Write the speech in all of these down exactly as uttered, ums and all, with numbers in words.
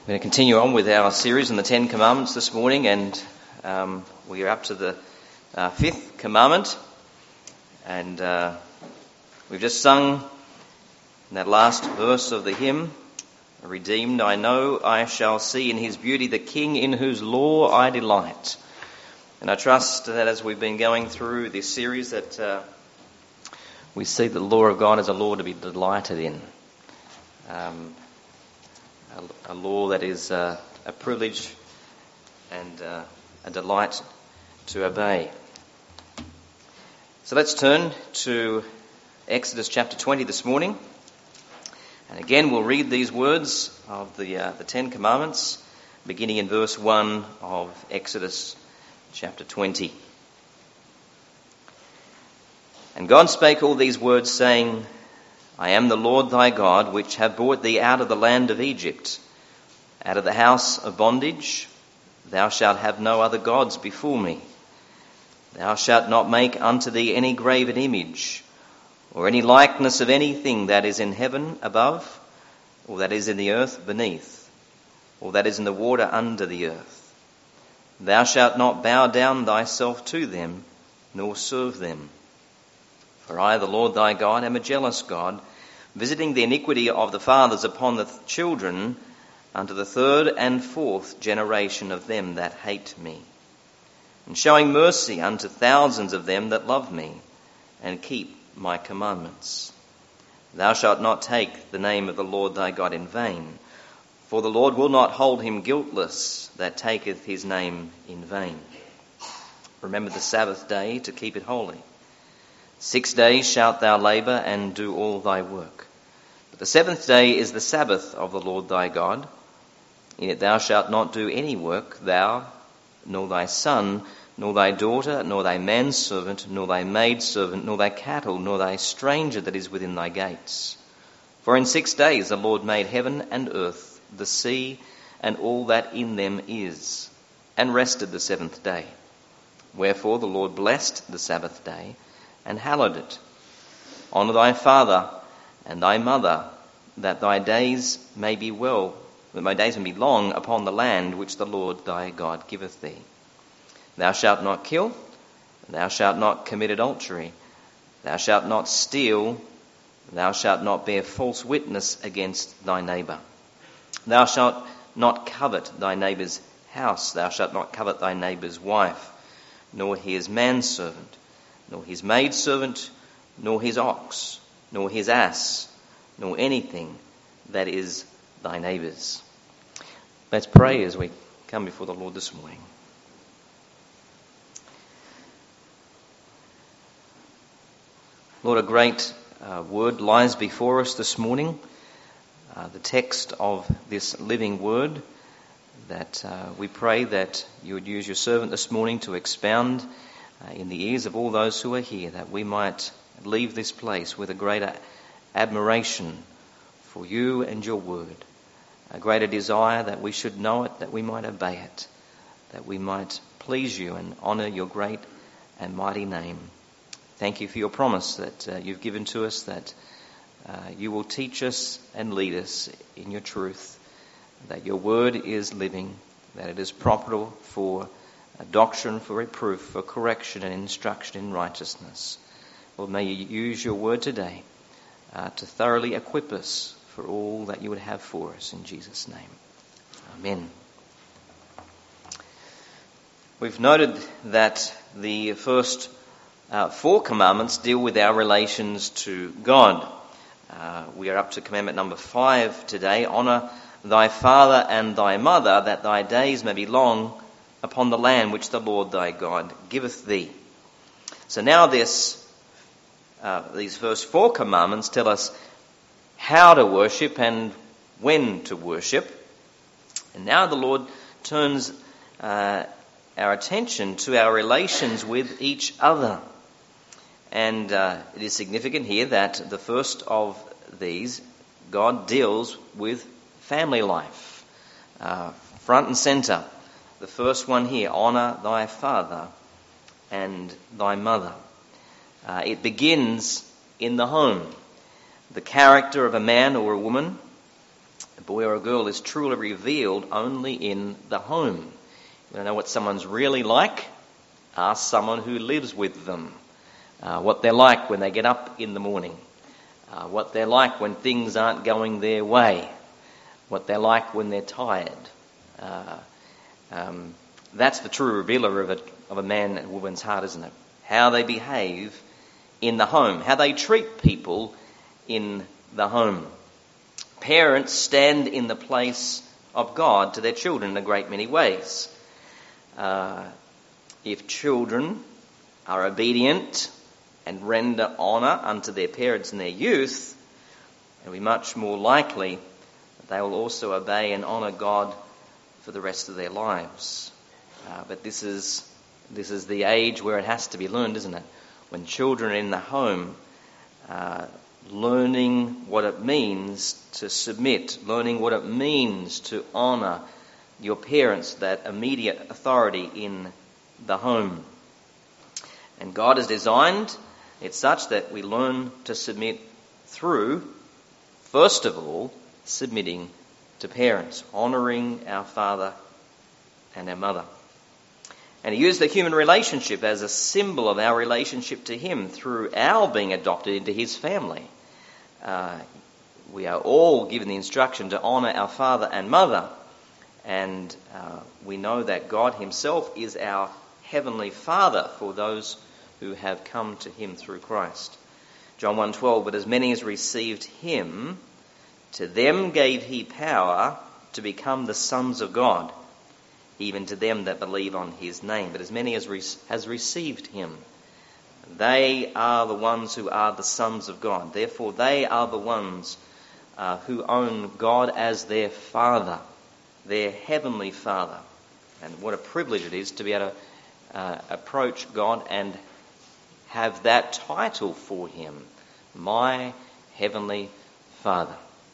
We're going to continue on with our series on the Ten Commandments this morning, and um, we are up to the uh, fifth commandment. And uh, we've just sung in that last verse of the hymn, "Redeemed I know I shall see in his beauty the King in whose law I delight." And I trust that as we've been going through this series that uh, we see that the law of God is a law to be delighted in. Um, a, a law that is uh, a privilege and uh, a delight to obey. So let's turn to Exodus chapter twenty this morning. And again, we'll read these words of the uh, the Ten Commandments, beginning in verse one of Exodus chapter twenty. "And God spake all these words, saying, I am the Lord thy God, which have brought thee out of the land of Egypt, out of the house of bondage. Thou shalt have no other gods before me. Thou shalt not make unto thee any graven image, or any likeness of anything that is in heaven above, or that is in the earth beneath, or that is in the water under the earth. Thou shalt not bow down thyself to them, nor serve them. For I, the Lord thy God, am a jealous God, visiting the iniquity of the fathers upon the children unto the third and fourth generation of them that hate me, and showing mercy unto thousands of them that love me, and keep my commandments. Thou shalt not take the name of the Lord thy God in vain, for the Lord will not hold him guiltless that taketh his name in vain. Remember the Sabbath day to keep it holy. Six days shalt thou labour and do all thy work. But the seventh day is the Sabbath of the Lord thy God. In it thou shalt not do any work, thou, nor thy son, nor thy daughter, nor thy manservant, nor thy maidservant, nor thy cattle, nor thy stranger that is within thy gates. For in six days the Lord made heaven and earth, the sea, and all that in them is, and rested the seventh day. Wherefore the Lord blessed the Sabbath day, and hallowed it. Honour thy father and thy mother, that thy days may be well, that my days may be long upon the land which the Lord thy God giveth thee. Thou shalt not kill, thou shalt not commit adultery, thou shalt not steal, thou shalt not bear false witness against thy neighbour. Thou shalt not covet thy neighbour's house, thou shalt not covet thy neighbour's wife, nor his manservant, nor his maidservant, nor his ox, nor his ass, nor anything that is thy neighbour's." Let's pray as we come before the Lord this morning. Lord, a great uh, word lies before us this morning, uh, the text of this living word, that uh, we pray that you would use your servant this morning to expound Uh, in the ears of all those who are here, that we might leave this place with a greater admiration for you and your word, a greater desire that we should know it, that we might obey it, that we might please you and honour your great and mighty name. Thank you for your promise that uh, you've given to us, that uh, you will teach us and lead us in your truth, that your word is living, that it is profitable for a doctrine, for reproof, for correction and instruction in righteousness. Lord, may you use your word today uh, to thoroughly equip us for all that you would have for us. In Jesus' name, amen. We've noted that the first uh, four commandments deal with our relations to God. Uh, we are up to commandment number five today. Honour thy father and thy mother, that thy days may be long upon the land which the Lord thy God giveth thee. So now this, uh, these first four commandments tell us how to worship and when to worship. And now the Lord turns uh, our attention to our relations with each other. And uh, it is significant here that the first of these, God deals with family life, uh, front and centre. The first one here, honour thy father and thy mother. Uh, it begins in the home. The character of a man or a woman A boy or a girl is truly revealed only in the home. You want to know what someone's really like? Ask someone who lives with them. Uh, what they're like when they get up in the morning. Uh, what they're like when things aren't going their way. What they're like when they're tired. Uh, um, that's the true revealer of a, of a man and woman's heart, isn't it? How they behave in the home. How they treat people in the home. Parents stand in the place of God to their children in a great many ways. Uh, if children are obedient and render honour unto their parents in their youth, they'll be much more likely that they will also obey and honour God for the rest of their lives. Uh, but this is this is the age where it has to be learned, isn't it? When children are in the home, uh, learning what it means to submit, learning what it means to honour your parents, that immediate authority in the home. And God has designed it such that we learn to submit through, first of all, submitting to parents, honouring our father and our mother. And he used the human relationship as a symbol of our relationship to him through our being adopted into his family. Uh, we are all given the instruction to honour our father and mother. And uh, we know that God himself is our heavenly Father for those who have come to him through Christ. John one twelve, but as many as received him, to them gave he power to become the sons of God, even to them that believe on his name. But as many as re- has received him, they are the ones who are the sons of God. Therefore, they are the ones uh, who own God as their Father, their heavenly Father. And what a privilege it is to be able to uh, approach God and have that title for him, my heavenly Father.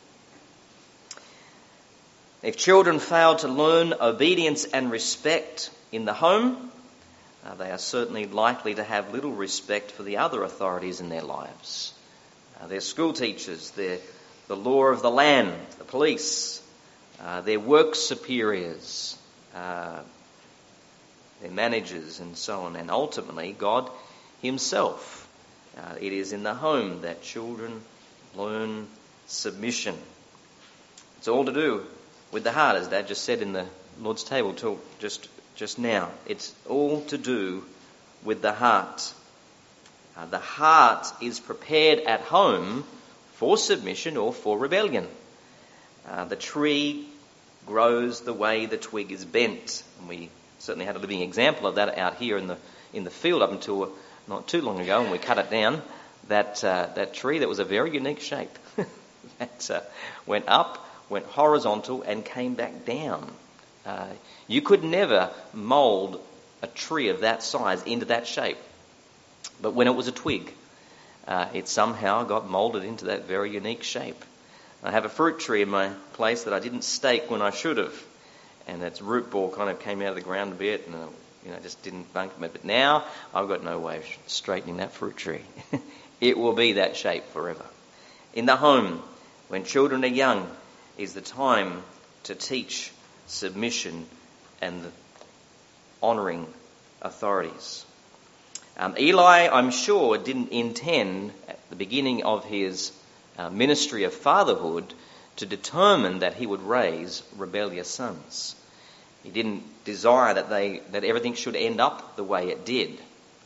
If children fail to learn obedience and respect in the home, uh, they are certainly likely to have little respect for the other authorities in their lives. Uh, their school teachers, their, the law of the land, the police, uh, their work superiors, uh, their managers and so on, and ultimately God himself. Uh, it is in the home that children learn submission. It's all to do with the heart, as Dad just said in the Lord's table talk just, just now. It's all to do with the heart. Uh, the heart is prepared at home for submission or for rebellion. Uh, the tree grows the way the twig is bent. And we certainly had a living example of that out here in the in the field up until not too long ago when we cut it down. That uh, that tree that was a very unique shape that uh, went up, went horizontal and came back down. Uh, you could never mould a tree of that size into that shape. But when it was a twig, uh, it somehow got moulded into that very unique shape. I have a fruit tree in my place that I didn't stake when I should have. And its root ball kind of came out of the ground a bit and uh, you know, just didn't bunk me. But now I've got no way of straightening that fruit tree. It will be that shape forever. In the home, when children are young, is the time to teach submission and the honouring authorities. Um, Eli, I'm sure, didn't intend at the beginning of his uh, ministry of fatherhood to determine that he would raise rebellious sons. He didn't desire that they that everything should end up the way it did.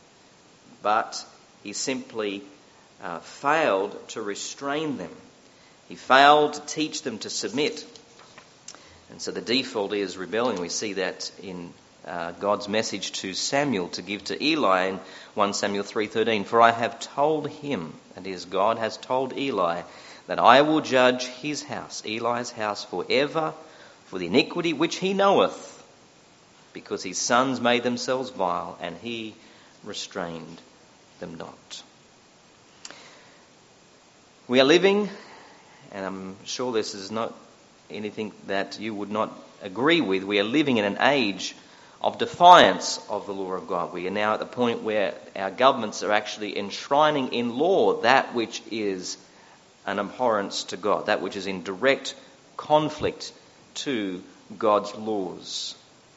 But he simply uh, failed to restrain them. He failed to teach them to submit. And so the default is rebellion. We see that in uh, God's message to Samuel to give to Eli in First Samuel three thirteen. For I have told him, that is, God has told Eli, that I will judge his house, Eli's house, forever for the iniquity which he knoweth, because his sons made themselves vile, and he restrained them not. We are living, and I'm sure this is not anything that you would not agree with, we are living in an age of defiance of the law of God. We are now at the point where our governments are actually enshrining in law that which is an abhorrence to God, that which is in direct conflict to God's laws.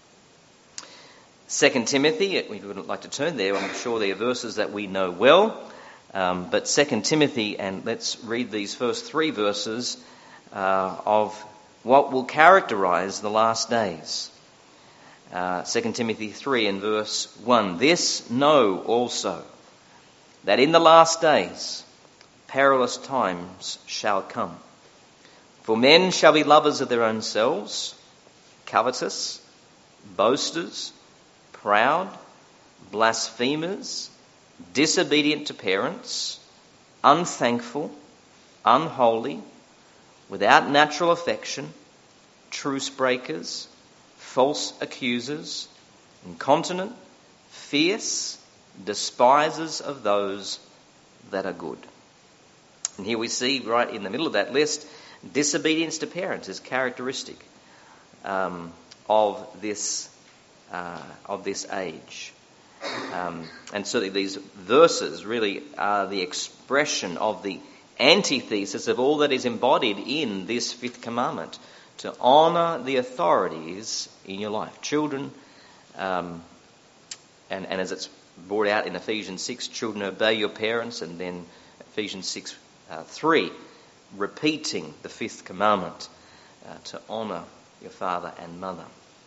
Second Timothy, we wouldn't like to turn there, I'm sure there are verses that we know well, um, but Second Timothy, and let's read these first three verses uh, of what will characterize the last days. Uh, Second Timothy three and verse one, "This know also, that in the last days perilous times shall come. For men shall be lovers of their own selves, covetous, boasters, proud, blasphemers, disobedient to parents, unthankful, unholy, without natural affection, truce breakers, false accusers, incontinent, fierce, despisers of those that are good." And here we see right in the middle of that list, disobedience to parents is characteristic um, of this uh, of this age. Um, and certainly these verses really are the expression of the antithesis of all that is embodied in this fifth commandment, to honour the authorities in your life. Children, um, and, and as it's brought out in Ephesians six, children, obey your parents, and then Ephesians six, uh, three, repeating the fifth commandment, uh, to honour your father and mother.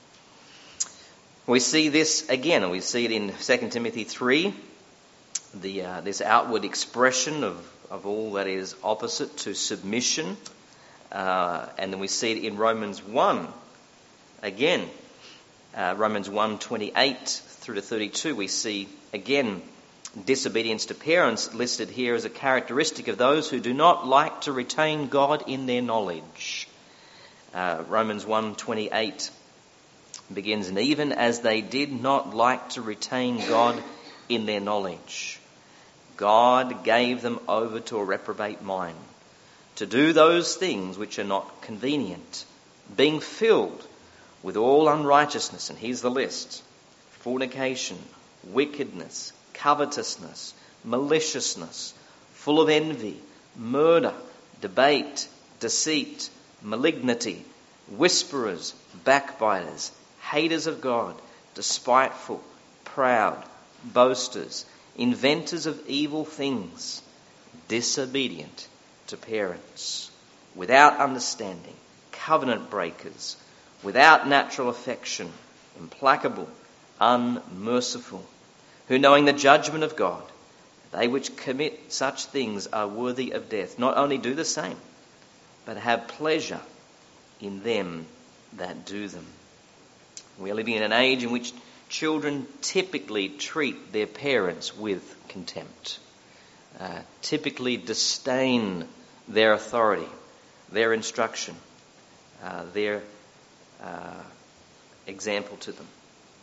We see this again, and we see it in Second Timothy three, the uh, this outward expression of, of all that is opposite to submission. Uh, and then we see it in Romans one. Again, uh, Romans one, twenty-eight through to thirty-two, we see again disobedience to parents listed here as a characteristic of those who do not like to retain God in their knowledge. Uh, Romans one, twenty-eight begins, "And even as they did not like to retain God in their knowledge, God gave them over to a reprobate mind, to do those things which are not convenient, being filled with all unrighteousness," and here's the list: fornication, wickedness, covetousness, maliciousness, full of envy, murder, debate, deceit, malignity, whisperers, backbiters, haters of God, despiteful, proud, boasters, inventors of evil things, disobedient to parents, without understanding, covenant breakers, without natural affection, implacable, unmerciful, who, knowing the judgment of God, they which commit such things are worthy of death, not only do the same, but have pleasure in them that do them. We are living in an age in which children typically treat their parents with contempt, uh, typically disdain their authority, their instruction, uh, their uh, example to them.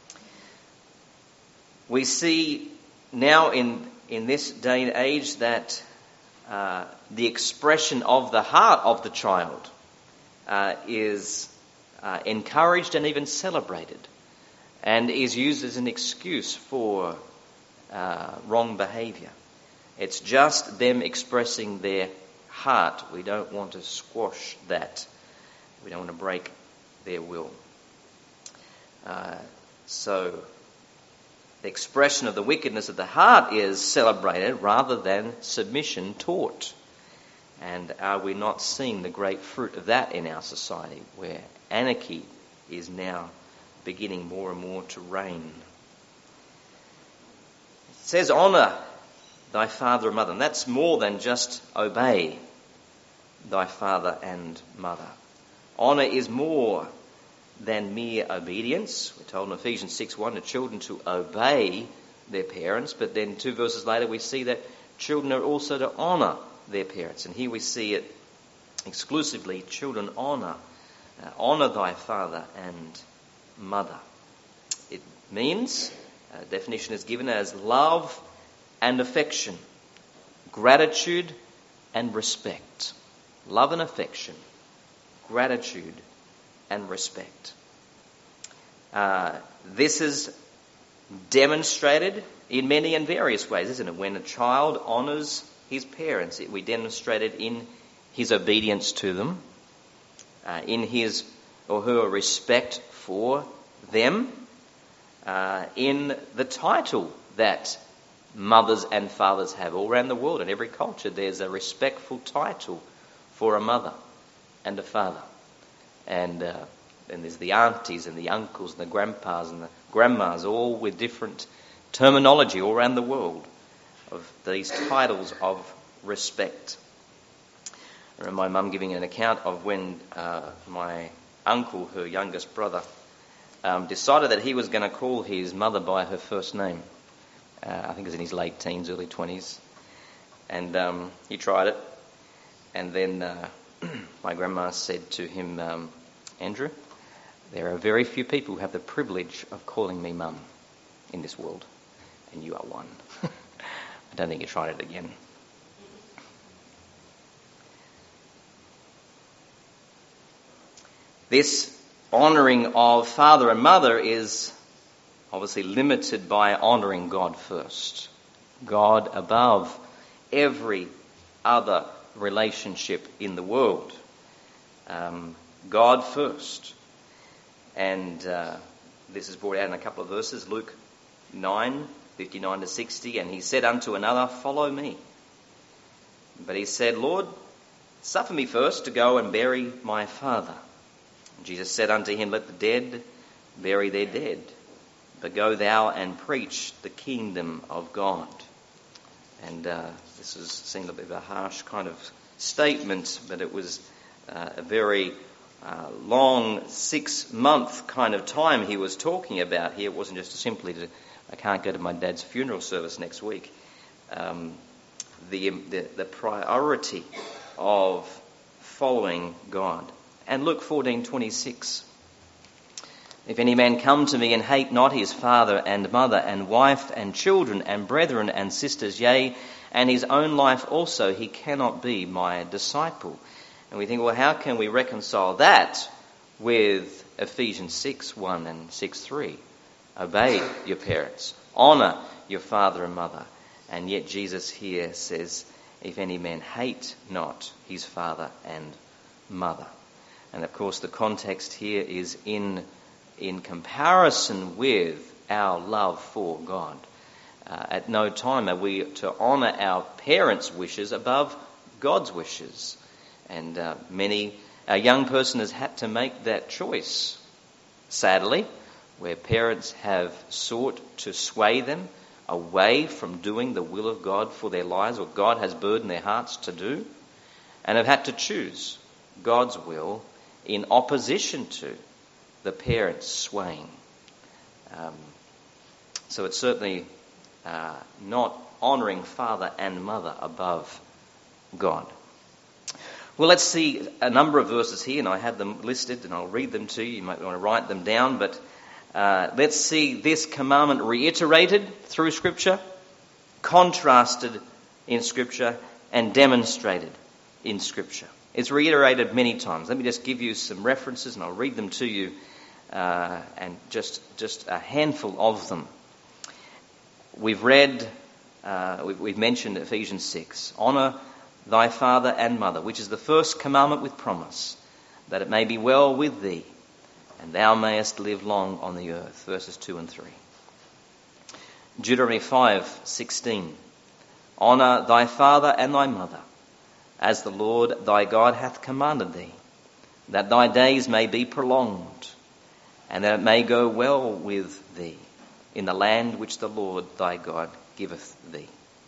We see now in, in this day and age that uh, the expression of the heart of the child uh, is uh, encouraged and even celebrated, and is used as an excuse for uh, wrong behaviour. It's just them expressing their heart. We don't want to squash that. We don't want to break their will. Uh, so the expression of the wickedness of the heart is celebrated rather than submission taught. And are we not seeing the great fruit of that in our society, where anarchy is now beginning more and more to reign? It says, honour thy father and mother. And that's more than just obey thy father and mother. Honour is more than mere obedience. We're told in Ephesians six one to children to obey their parents, but then two verses later we see that children are also to honour their parents. And here we see it exclusively, children honour. Uh, honour thy father and mother. It means, a definition is given as love and affection, gratitude and respect. Love and affection, gratitude and respect. Uh, this is demonstrated in many and various ways, isn't it? When a child honours his parents, it, we demonstrate it in his obedience to them. uh, in his or her respect for them, uh, in the title that mothers and fathers have all around the world. In every culture there's a respectful title for a mother and a father. And uh, then there's the aunties and the uncles and the grandpas and the grandmas, all with different terminology all around the world of these titles of respect. I remember my mum giving an account of when uh, my uncle, her youngest brother, um, decided that he was going to call his mother by her first name. Uh, I think it was in his late teens, early twenties. And um, he tried it. And then uh, my grandma said to him, um, Andrew, there are very few people who have the privilege of calling me mum in this world. And you are one. I don't think he tried it again. This honouring of father and mother is obviously limited by honouring God first. God above every other relationship in the world. Um, God first. And uh, this is brought out in a couple of verses. Luke nine, fifty-nine to sixty. And he said unto another, follow me. But he said, Lord, suffer me first to go and bury my father. Jesus said unto him, let the dead bury their dead, but go thou and preach the kingdom of God. And uh, this is, seemed a bit of a harsh kind of statement, but it was uh, a very uh, long six-month kind of time he was talking about here. It wasn't just simply to, I can't go to my dad's funeral service next week. Um, the, the the priority of following God. And Luke fourteen twenty-six. If any man come to me and hate not his father and mother and wife and children and brethren and sisters, yea, and his own life also, he cannot be my disciple. And we think, well, how can we reconcile that with Ephesians six one and six three? Obey your parents, honour your father and mother. And yet Jesus here says, if any man hate not his father and mother. And of course the context here is in in comparison with our love for God. Uh, at no time are we to honour our parents' wishes above God's wishes. And uh, many, a young person has had to make that choice, sadly, where parents have sought to sway them away from doing the will of God for their lives, what God has burdened their hearts to do, and have had to choose God's will in opposition to the parents swaying. Um, so it's certainly uh, not honouring father and mother above God. Well, let's see a number of verses here, and I have them listed, and I'll read them to you. You might want to write them down, but uh, let's see this commandment reiterated through Scripture, contrasted in Scripture, and demonstrated in Scripture. It's reiterated many times. Let me just give you some references, and I'll read them to you, uh, and just just a handful of them. We've read, uh, we've, we've mentioned Ephesians six. Honour thy father and mother, which is the first commandment with promise, that it may be well with thee, and thou mayest live long on the earth. Verses two and three. Deuteronomy five sixteen. Honour thy father and thy mother, as the Lord thy God hath commanded thee, that thy days may be prolonged, and that it may go well with thee in the land which the Lord thy God giveth thee.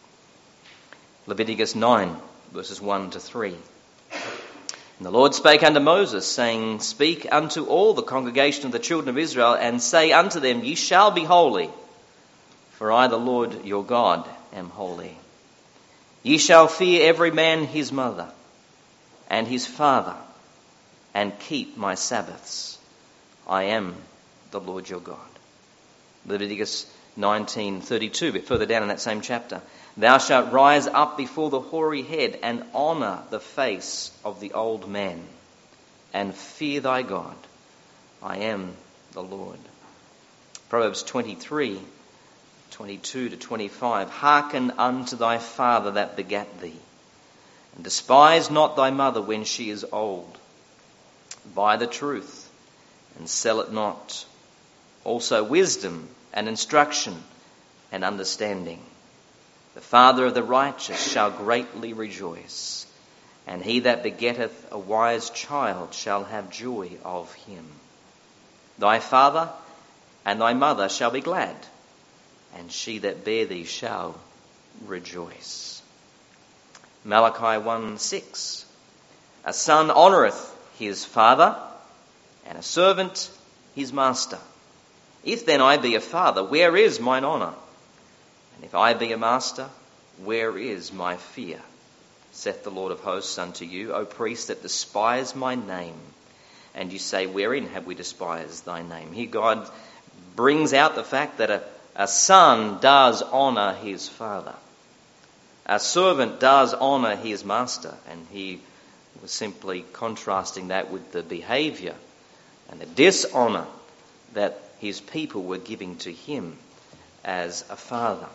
Leviticus nine, verses one to three. And the Lord spake unto Moses, saying, speak unto all the congregation of the children of Israel, and say unto them, ye shall be holy, for I, the Lord your God, am holy. Ye shall fear every man his mother and his father, and keep my Sabbaths. I am the Lord your God. Leviticus nineteen thirty-two, a bit further down in that same chapter. Thou shalt rise up before the hoary head, and honour the face of the old man, and fear thy God. I am the Lord. Proverbs twenty-three, twenty-two to twenty-five. Hearken unto thy father that begat thee, and despise not thy mother when she is old. buy the truth and sell it not. Also wisdom and instruction and understanding. The father of the righteous shall greatly rejoice, and he that begetteth a wise child shall have joy of him. Thy father and thy mother shall be glad, and she that bare thee shall rejoice. Malachi one six. A son honoureth his father, and a servant his master. If then I be a father, where is mine honour? And if I be a master, where is my fear? Saith the Lord of hosts unto you, O priests that despise my name. And you say, wherein have we despised thy name? Here God brings out the fact that a, a son does honour his father. A servant does honour his master. And he was simply contrasting that with the behaviour and the dishonour that his people were giving to him as a father.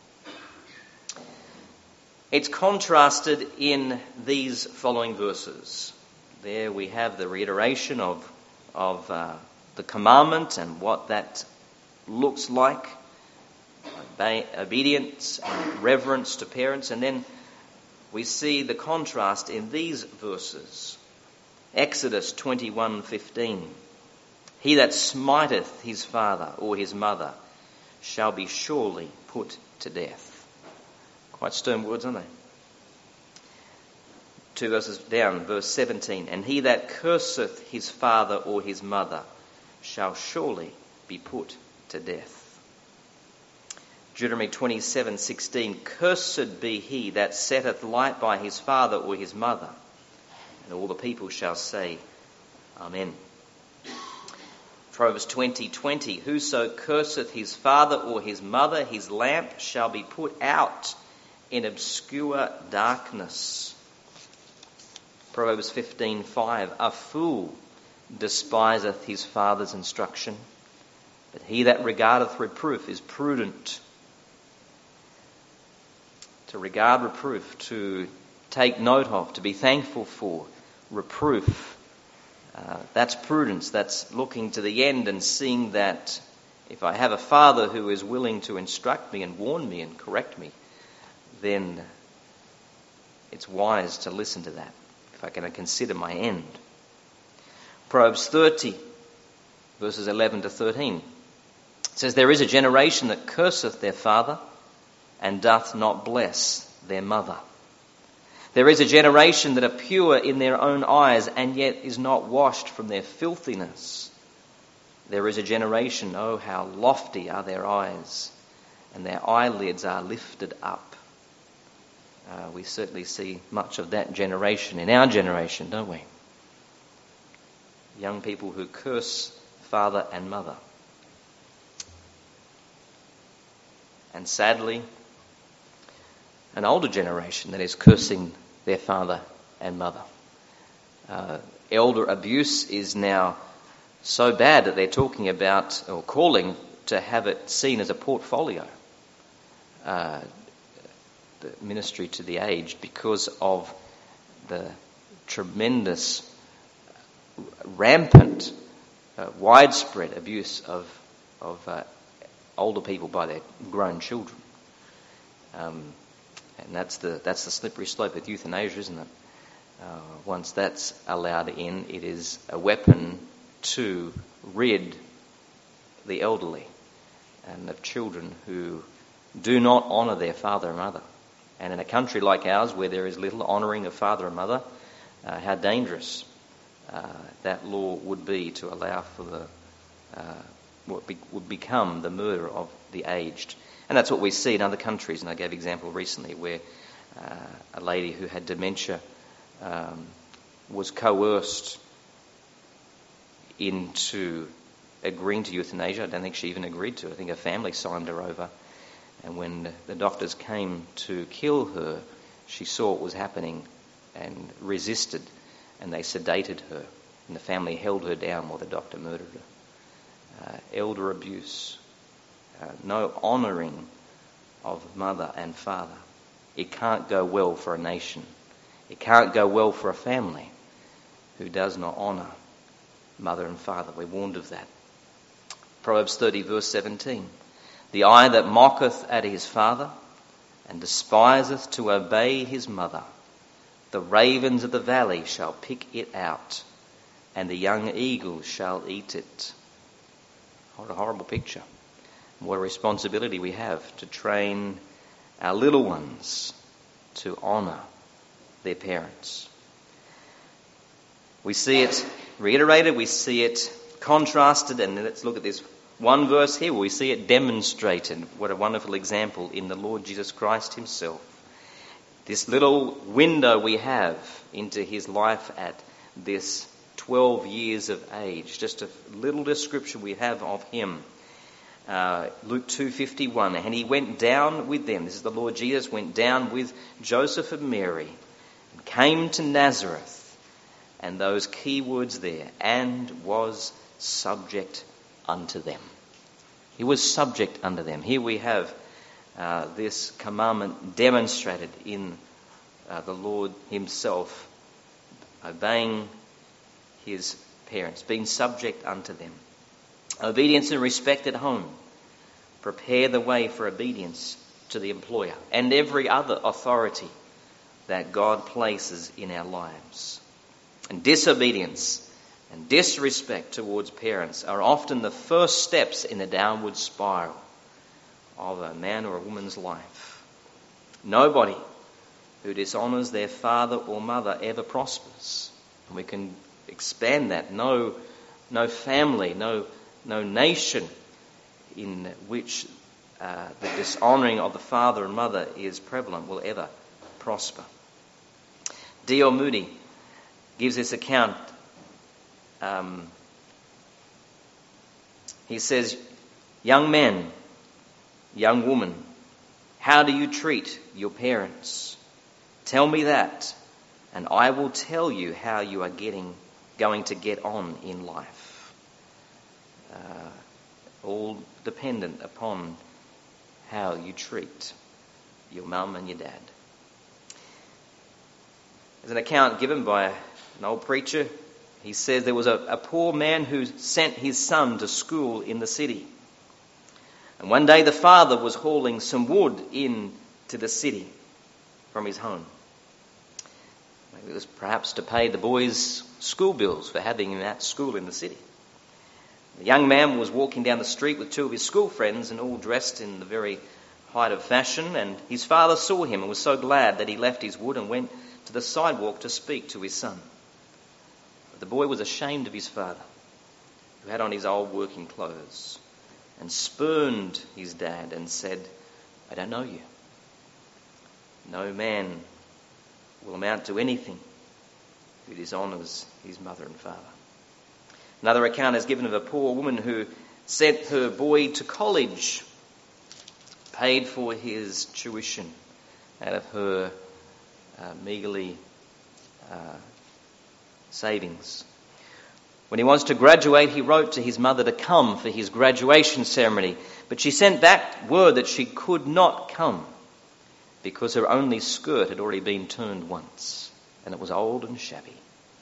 It's contrasted in these following verses. There we have the reiteration of, of uh, the commandment and what that looks like. Obe- obedience and reverence to parents. And then we see the contrast in these verses. Exodus twenty-one fifteen. He that smiteth his father or his mother shall be surely put to death. Quite stern words, aren't they? Two verses down, verse seventeen. And he that curseth his father or his mother shall surely be put to death. Deuteronomy twenty-seven sixteen. Cursed be he that setteth light by his father or his mother. And all the people shall say, Amen. Proverbs twenty twenty. Whoso curseth his father or his mother, his lamp shall be put out in obscure darkness. Proverbs fifteen five. A fool despiseth his father's instruction, but he that regardeth reproof is prudent. To regard reproof, to take note of, to be thankful for reproof, uh, that's prudence. That's looking to the end and seeing that if I have a father who is willing to instruct me and warn me and correct me, then it's wise to listen to that if I can consider my end. Proverbs thirty, verses eleven to thirteen. It says, There is a generation that curseth their father and doth not bless their mother. There is a generation that are pure in their own eyes and yet is not washed from their filthiness. There is a generation, oh how lofty are their eyes, and their eyelids are lifted up. Uh, we certainly see much of that generation in our generation, don't we? Young people who curse father and mother. And sadly, an older generation that is cursing their father and mother. Uh, elder abuse is now so bad that they're talking about, or calling to have it seen as a portfolio. Uh, the ministry to the aged, because of the tremendous, rampant, uh, widespread abuse of of uh, older people by their grown children. Um, and that's the that's the slippery slope with euthanasia, isn't it? Uh, once that's allowed in, it is a weapon to rid the elderly and of children who do not honour their father and mother. And in a country like ours, where there is little honouring of father and mother, uh, how dangerous uh, that law would be to allow for the uh, what be, would become the murder of the aged. And that's what we see in other countries. And I gave an example recently where uh, a lady who had dementia um, was coerced into agreeing to euthanasia. I don't think she even agreed to it. I think her family signed her over. And when the doctors came to kill her, she saw what was happening and resisted, and they sedated her. And the family held her down while the doctor murdered her. Uh, elder abuse, uh, no honouring of mother and father. It can't go well for a nation. It can't go well for a family who does not honour mother and father. We're warned of that. Proverbs thirty verse seventeen. The eye that mocketh at his father and despiseth to obey his mother, the ravens of the valley shall pick it out, and the young eagles shall eat it. What a horrible picture. What a responsibility we have to train our little ones to honour their parents. We see it reiterated, we see it contrasted, and let's look at this one verse here where we see it demonstrated. What a wonderful example in the Lord Jesus Christ himself. This little window we have into his life at this twelve years of age. Just a little description we have of him. Uh, Luke two fifty-one, and he went down with them. This is the Lord Jesus, went down with Joseph and Mary and came to Nazareth. And those key words there, and was subject unto them. He was subject unto them. Here we have uh, this commandment demonstrated in uh, the Lord himself, obeying his parents, being subject unto them. Obedience and respect at home prepare the way for obedience to the employer and every other authority that God places in our lives. And disobedience and disrespect towards parents are often the first steps in the downward spiral of a man or a woman's life. Nobody who dishonours their father or mother ever prospers. And we can expand that. No, no family, no, no nation in which uh, the dishonouring of the father and mother is prevalent will ever prosper. D L Moody gives this account. Um, he says, young man, young woman, how do you treat your parents? Tell me that, and I will tell you how you are getting, going to get on in life. Uh, all dependent upon how you treat your mum and your dad. There's an account given by an old preacher. He says there was a, a poor man who sent his son to school in the city. And one day the father was hauling some wood in to the city from his home. Maybe it was perhaps to pay the boys' school bills for having him at school in the city. The young man was walking down the street with two of his school friends and all dressed in the very height of fashion, and his father saw him and was so glad that he left his wood and went to the sidewalk to speak to his son. But the boy was ashamed of his father, who had on his old working clothes, and spurned his dad and said, I don't know you. No man will amount to anything who dishonours his mother and father. Another account is given of a poor woman who sent her boy to college, paid for his tuition out of her uh, meagerly uh, savings. When he wants to graduate, he wrote to his mother to come for his graduation ceremony, but she sent back word that she could not come because her only skirt had already been turned once, and it was old and shabby.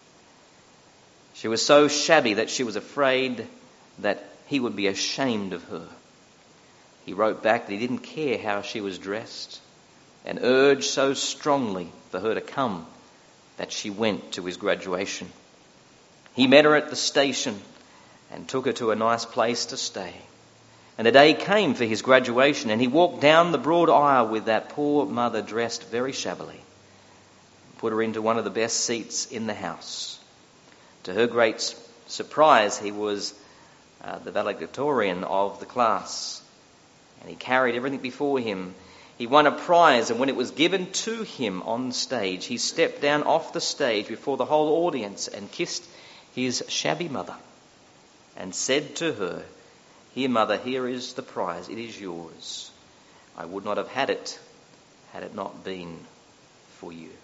She was so shabby that she was afraid that he would be ashamed of her. He wrote back that he didn't care how she was dressed and urged so strongly for her to come that she went to his graduation. He met her at the station and took her to a nice place to stay. And the day came for his graduation, and he walked down the broad aisle with that poor mother dressed very shabbily, put her into one of the best seats in the house. To her great surprise, he was uh, the valedictorian of the class, and he carried everything before him. He won a prize, and when it was given to him on stage, he stepped down off the stage before the whole audience and kissed his shabby mother and said to her, "Here, mother, here is the prize. It is yours. I would not have had it had it not been for you."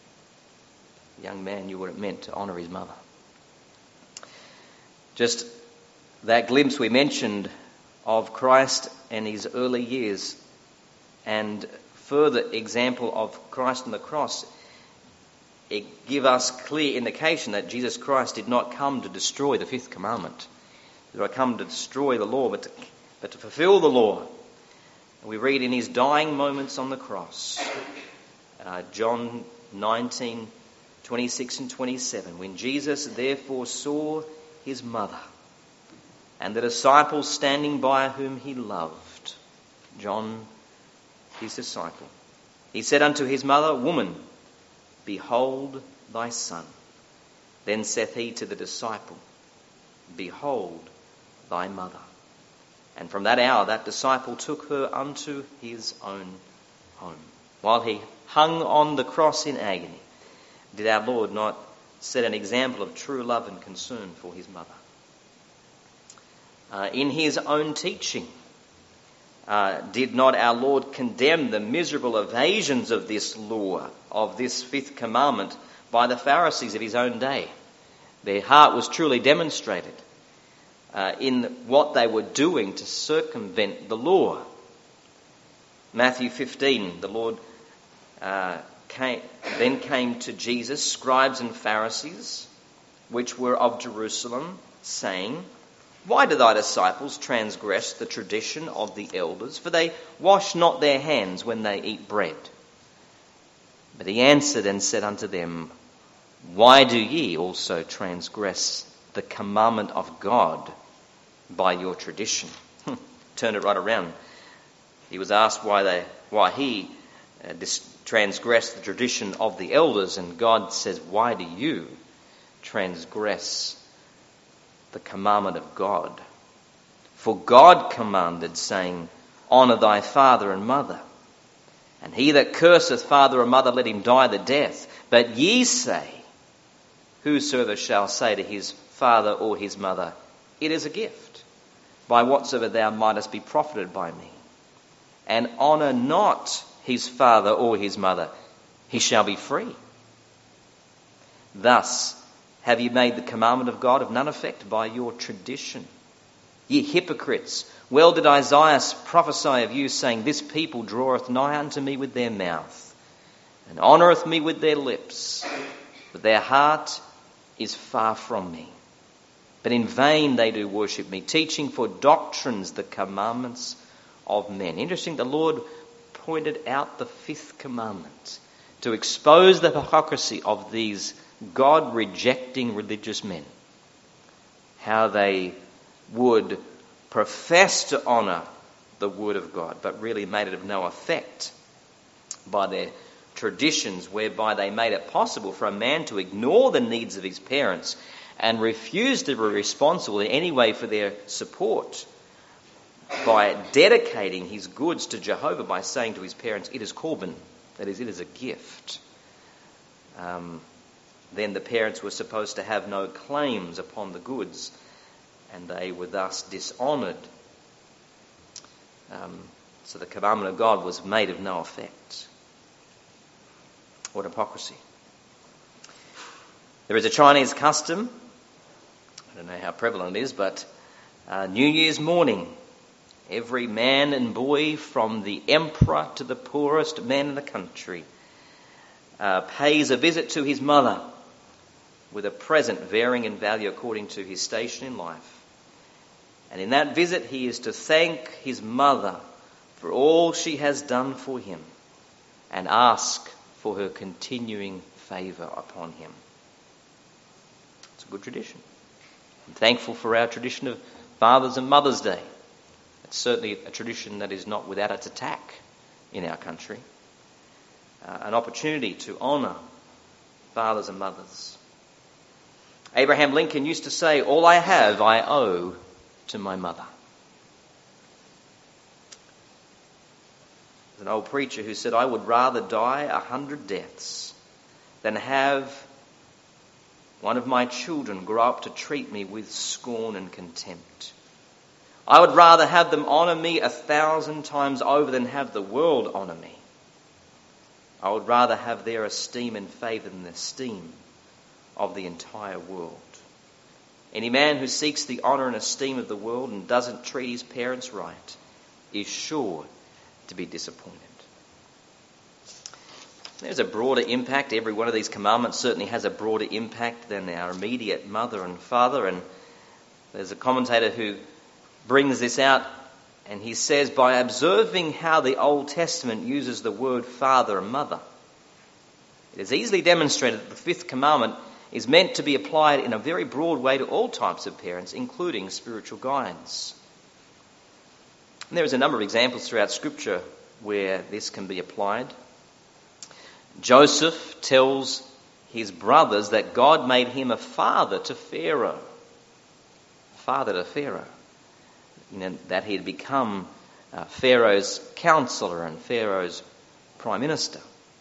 The young man knew what it meant to honour his mother. Just that glimpse we mentioned of Christ and his early years, and further example of Christ on the cross, it give us clear indication that Jesus Christ did not come to destroy the fifth commandment. He did not come to destroy the law, but to, but to fulfill the law. And we read in his dying moments on the cross, uh, John nineteen, twenty-six and twenty-seven, when Jesus therefore saw his mother and the disciples standing by whom he loved, John, his disciple, he said unto his mother, Woman, behold thy son. Then saith he to the disciple, Behold thy mother. And from that hour that disciple took her unto his own home. While he hung on the cross in agony, did our Lord not set an example of true love and concern for his mother? Uh, in his own teaching, uh, did not our Lord condemn the miserable evasions of this law, of this fifth commandment, by the Pharisees of his own day? Their heart was truly demonstrated uh, in what they were doing to circumvent the law. Matthew fifteen, the Lord uh, came, then came to Jesus, scribes and Pharisees, which were of Jerusalem, saying, Why do thy disciples transgress the tradition of the elders? For they wash not their hands when they eat bread. But he answered and said unto them, Why do ye also transgress the commandment of God by your tradition? Turn it right around. He was asked why they, why he uh, dis- transgressed the tradition of the elders, and God says, Why do you transgress the commandment of God? For God commanded, saying, Honour thy father and mother. And he that curseth father or mother, let him die the death. But ye say, Whosoever shall say to his father or his mother, It is a gift, by whatsoever thou mightest be profited by me, and honour not his father or his mother, he shall be free. Thus have ye made the commandment of God of none effect by your tradition. Ye hypocrites, well did Isaiah prophesy of you, saying, This people draweth nigh unto me with their mouth, and honoureth me with their lips, but their heart is far from me. But in vain they do worship me, teaching for doctrines the commandments of men. Interesting, the Lord pointed out the fifth commandment to expose the hypocrisy of these God-rejecting religious men. How they would profess to honour the word of God, but really made it of no effect by their traditions, whereby they made it possible for a man to ignore the needs of his parents and refuse to be responsible in any way for their support by dedicating his goods to Jehovah by saying to his parents, It is Korban, that is, it is a gift. Um, then the parents were supposed to have no claims upon the goods, and they were thus dishonoured. Um, so the commandment of God was made of no effect. What hypocrisy. There is a Chinese custom, I don't know how prevalent it is, but uh, New Year's morning, every man and boy, from the emperor to the poorest man in the country, uh, pays a visit to his mother with a present varying in value according to his station in life. And in that visit he is to thank his mother for all she has done for him and ask for her continuing favour upon him. It's a good tradition. I'm thankful for our tradition of Father's and Mother's Day. It's certainly a tradition that is not without its attack in our country. Uh, an opportunity to honour fathers and mothers. Abraham Lincoln used to say, All I have I owe to my mother. There's an old preacher who said, I would rather die a hundred deaths than have one of my children grow up to treat me with scorn and contempt. I would rather have them honour me a thousand times over than have the world honour me. I would rather have their esteem and favour than the esteem of the entire world. Any man who seeks the honour and esteem of the world and doesn't treat his parents right is sure to be disappointed. There's a broader impact. Every one of these commandments certainly has a broader impact than our immediate mother and father. And there's a commentator who brings this out, and he says, by observing how the Old Testament uses the word father and mother, it is easily demonstrated that the fifth commandment is meant to be applied in a very broad way to all types of parents, including spiritual guides. And there is a number of examples throughout Scripture where this can be applied. Joseph tells his brothers that God made him a father to Pharaoh. Father to Pharaoh. You know, that he had become uh, Pharaoh's counselor and Pharaoh's prime minister.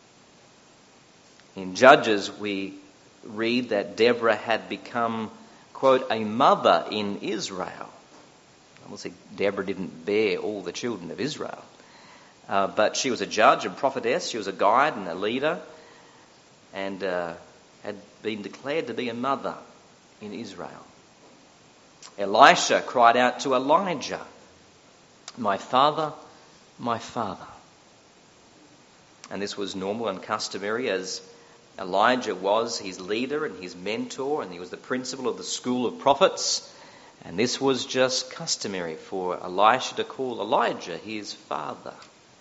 In Judges, we read that Deborah had become, quote, a mother in Israel. Obviously, Deborah didn't bear all the children of Israel. Uh, but she was a judge and prophetess. She was a guide and a leader, and uh, had been declared to be a mother in Israel. Elisha cried out to Elijah, "My father, my father." And this was normal and customary, as Elijah was his leader and his mentor, and he was the principal of the school of prophets. And this was just customary for Elisha to call Elijah his father.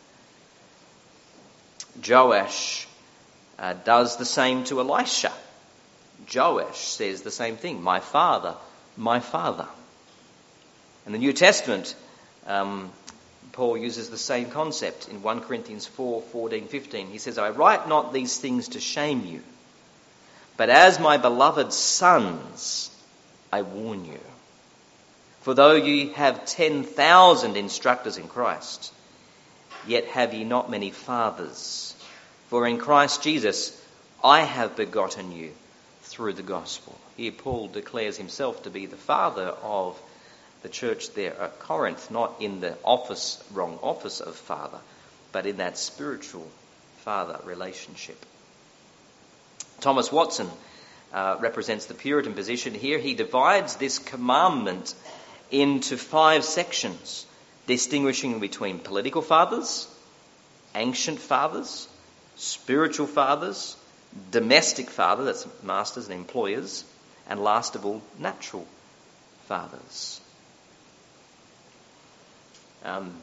Joash uh, does the same to Elisha. Joash says the same thing, "My father, my father." In the New Testament, um, Paul uses the same concept in First Corinthians four, fourteen, fifteen. He says, "I write not these things to shame you, but as my beloved sons, I warn you. For though ye have ten thousand instructors in Christ, yet have ye not many fathers. For in Christ Jesus I have begotten you through the gospel." Here Paul declares himself to be the father of the church there at Corinth, not in the office, wrong office of father, but in that spiritual father relationship. Thomas Watson uh, represents the Puritan position here. He divides this commandment into five sections, distinguishing between political fathers, ancient fathers, spiritual fathers, domestic fathers, that's masters and employers, and last of all, natural fathers. Um,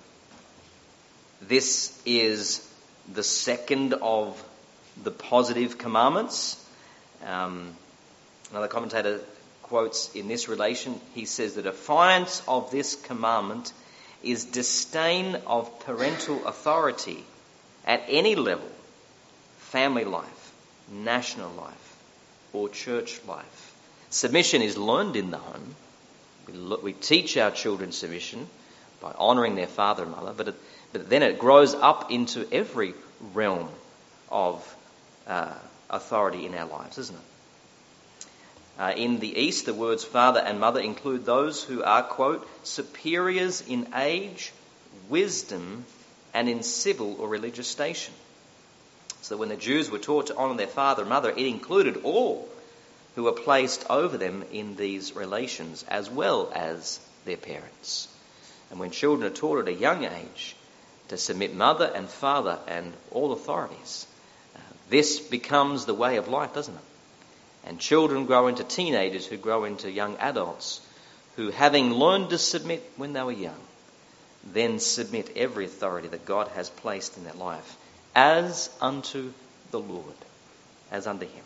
this is the second of the positive commandments. Um, another commentator quotes in this relation, he says, "The defiance of this commandment is disdain of parental authority at any level, family life, national life, or church life. Submission is learned in the home. We, lo- we teach our children submission by honouring their father and mother, but, it, but then it grows up into every realm of uh, authority in our lives, isn't it? Uh, in the East, the words father and mother include those who are, quote, superiors in age, wisdom, and in civil or religious station. So when the Jews were taught to honour their father and mother, it included all who were placed over them in these relations, as well as their parents. And when children are taught at a young age to submit mother and father and all authorities, uh, this becomes the way of life, doesn't it? And children grow into teenagers who grow into young adults who, having learned to submit when they were young, then submit every authority that God has placed in their life as unto the Lord, as unto him.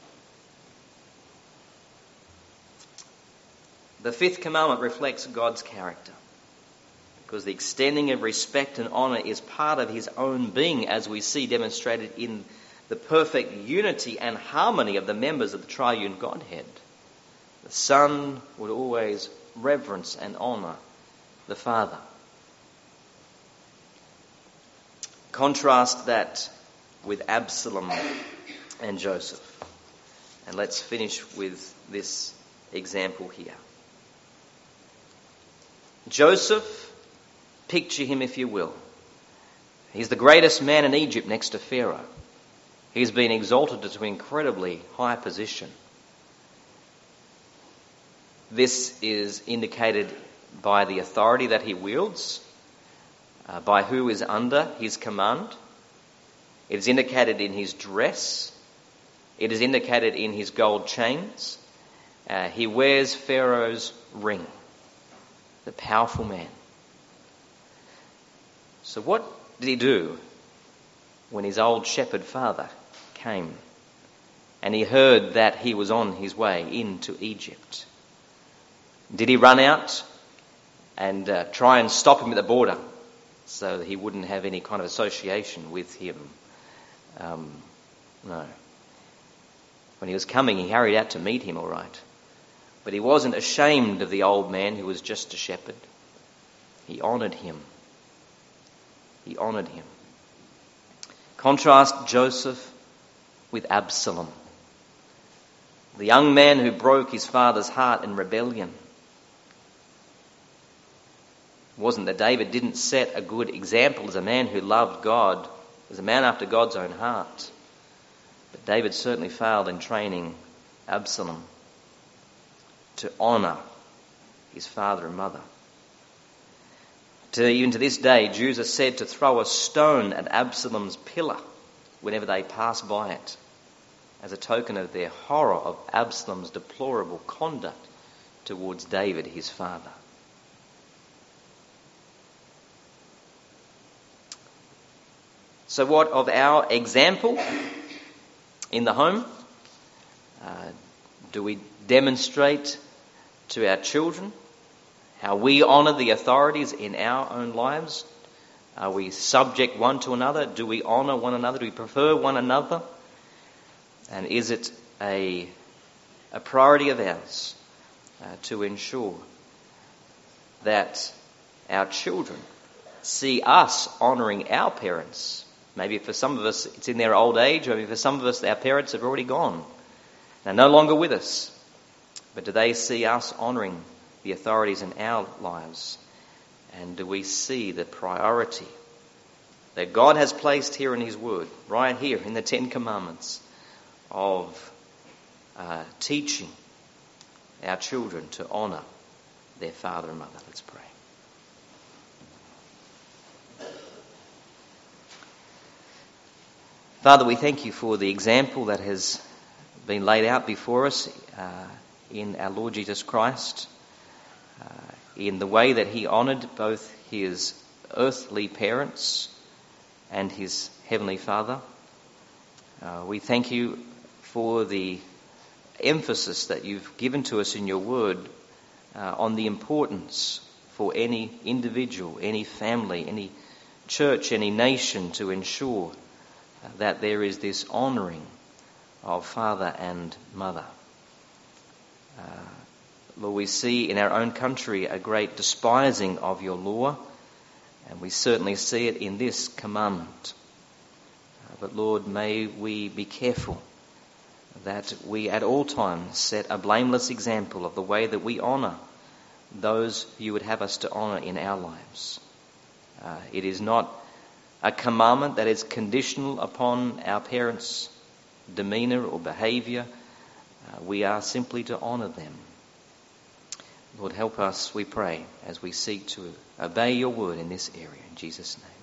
The fifth commandment reflects God's character, because the extending of respect and honour is part of his own being, as we see demonstrated in the perfect unity and harmony of the members of the triune Godhead. The Son would always reverence and honour the Father. Contrast that with Absalom and Joseph. And let's finish with this example here. Joseph, picture him if you will. He's the greatest man in Egypt next to Pharaoh. He's been exalted to an incredibly high position. This is indicated by the authority that he wields, uh, by who is under his command. It is indicated in his dress. It is indicated in his gold chains. Uh, he wears Pharaoh's ring. The powerful man. So what did he do when his old shepherd father came and he heard that he was on his way into Egypt? Did he run out and uh, try and stop him at the border so that he wouldn't have any kind of association with him? Um, no. When he was coming, he hurried out to meet him, all right. But he wasn't ashamed of the old man who was just a shepherd. He honoured him. He honoured him. Contrast Joseph with Absalom, the young man who broke his father's heart in rebellion. It wasn't that David didn't set a good example as a man who loved God, as a man after God's own heart. But David certainly failed in training Absalom to honour his father and mother. To, even to this day, Jews are said to throw a stone at Absalom's pillar whenever they pass by it, as a token of their horror of Absalom's deplorable conduct towards David, his father. So what of our example in the home? Uh, do we demonstrate to our children how we honour the authorities in our own lives? Are we subject one to another? Do we honour one another? Do we prefer one another? And is it a, a priority of ours uh, to ensure that our children see us honouring our parents? Maybe for some of us it's in their old age, or maybe for some of us our parents have already gone. They're no longer with us. But do they see us honouring the authorities in our lives? And do we see the priority that God has placed here in his word, right here in the Ten Commandments, of uh, teaching our children to honour their father and mother? Let's pray. Father, we thank you for the example that has been laid out before us uh, in our Lord Jesus Christ, uh, in the way that he honoured both his earthly parents and his heavenly Father. Uh, we thank you for the emphasis that you've given to us in your word uh, on the importance for any individual, any family, any church, any nation to ensure that there is this honouring of father and mother. Uh, Lord, we see in our own country a great despising of your law, and we certainly see it in this commandment. Uh, but Lord, may we be careful that we at all times set a blameless example of the way that we honour those you would have us to honour in our lives. Uh, it is not a commandment that is conditional upon our parents' demeanour or behaviour. Uh, we are simply to honour them. Lord, help us, we pray, as we seek to obey your word in this area. In Jesus' name.